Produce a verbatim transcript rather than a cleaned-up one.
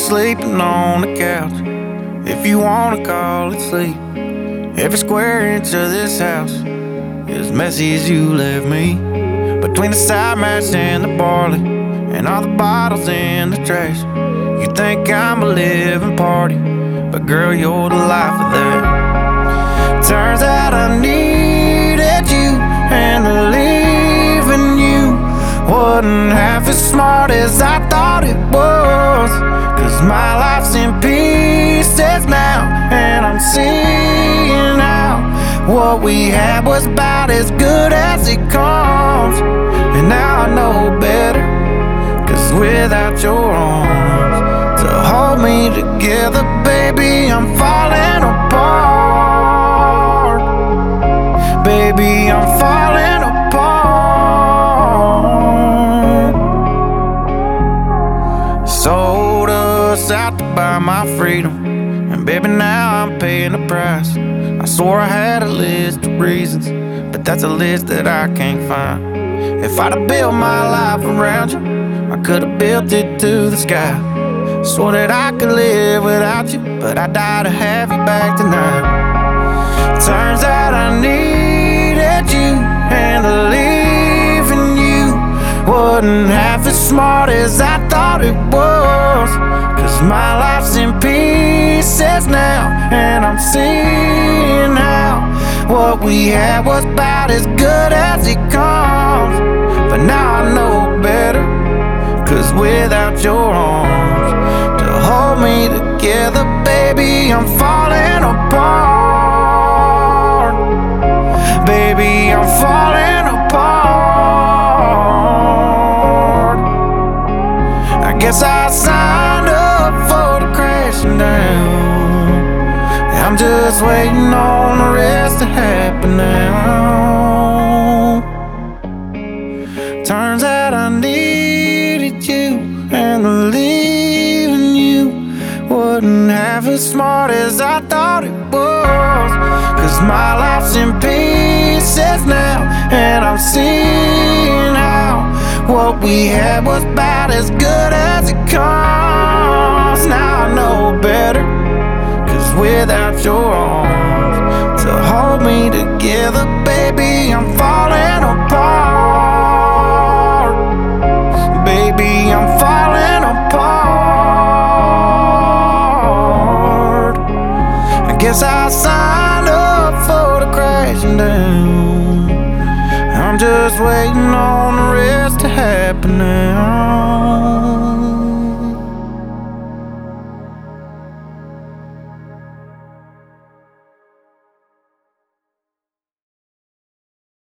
sleeping on the couch, if you wanna call it sleep. Every square inch of this house is messy as you left me. Between the side match and the barley and all the bottles in the trash, you think I'm a living party, but girl, you're the life of that. Turns out I needed you, and leaving you wasn't half as smart as I thought it was. Cause my life's in pieces now, and I'm seeing how what we had was about as good as it comes. And now I know better, cause without your arms to hold me together, baby, I'm falling apart. Baby, I'm falling apart. Sold us out to buy my freedom, and baby, now I'm paying the price. I swore I had a list of reasons, but that's a list that I can't find. If I'd have built my life around you, I could have built it to the sky. Swore that I could live without you, but I die to have you back tonight. Turns out I needed you, and leaving you wasn't half as smart as I thought it was. Cause my life's in pieces now, and I'm seeing how what we had was about as good as it comes. But now I know better, cause without your arms to hold me together, baby, I'm falling apart. Baby, I'm falling apart. I guess I signed up for the crashing down. I'm just waiting on the rest to happen now. Turns out I needed you, and leaving you wasn't half as smart as I thought it was. Cause my life's in pieces now, and I'm seeing how what we had was about as good as it comes. Now I know better, cause without your arms to hold me together, baby, I'm falling apart. Baby, I'm falling apart. I guess I signed up for the crashing down. I'm just waiting on the rest to happen now.